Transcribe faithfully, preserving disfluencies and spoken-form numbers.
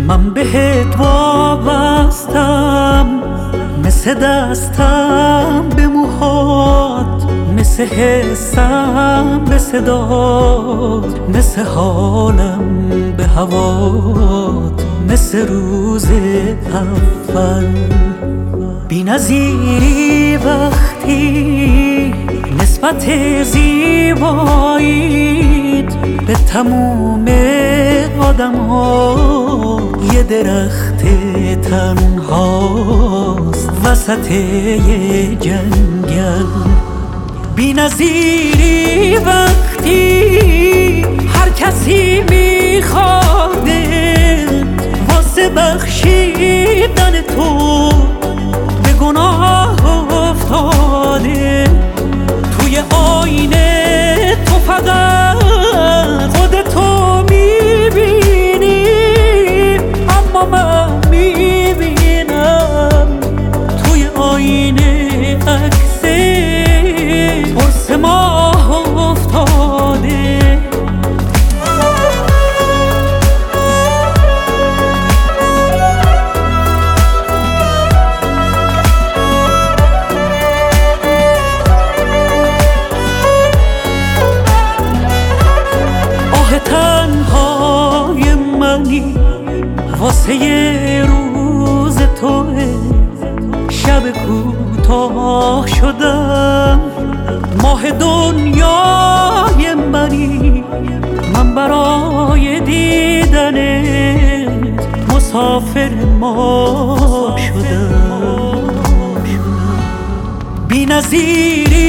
من بهت وابستم، مثل دستم به موهات، مثل حسم به صدات، مثل حالم به هوات، مثل روز اول. بی نظیری وقتی نسبت زیباییت به تموم آدم ها یه درخت تنهاست وسط یه جنگل. بی نظیری وقتی هر کسی میخواده واسه بخشیدن تو به گناه افتاده. توی آینه تو فقط خودتو میبینی، اما من میبینم توی آینه عکس قرص ماه افتاده. تنهای منی واسه یه روز توه، شب کوتاه شدم ماه دنیای منی. من برای دیدنت مسافر ما شدم. بی نظیری